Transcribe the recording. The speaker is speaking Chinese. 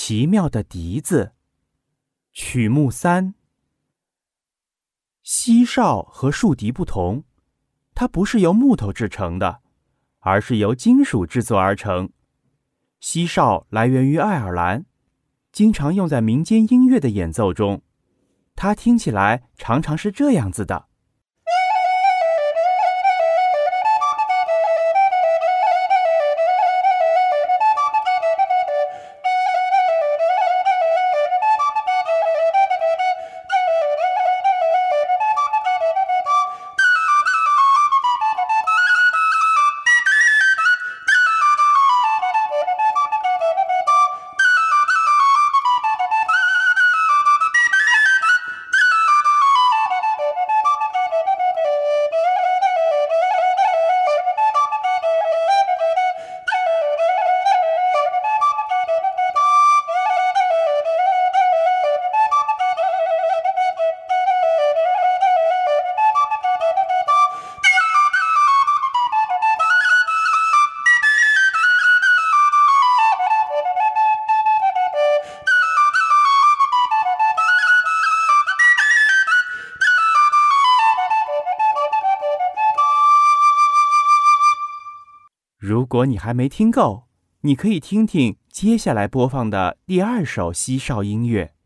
奇妙的笛子。曲目3。西哨和竖笛不同，它不是由木头制成的，而是由金属制作而成。西哨来源于爱尔兰，经常用在民间音乐的演奏中。它听起来常常是这样子的。如果你还没听够，你可以听听接下来播放的第2首西哨音乐。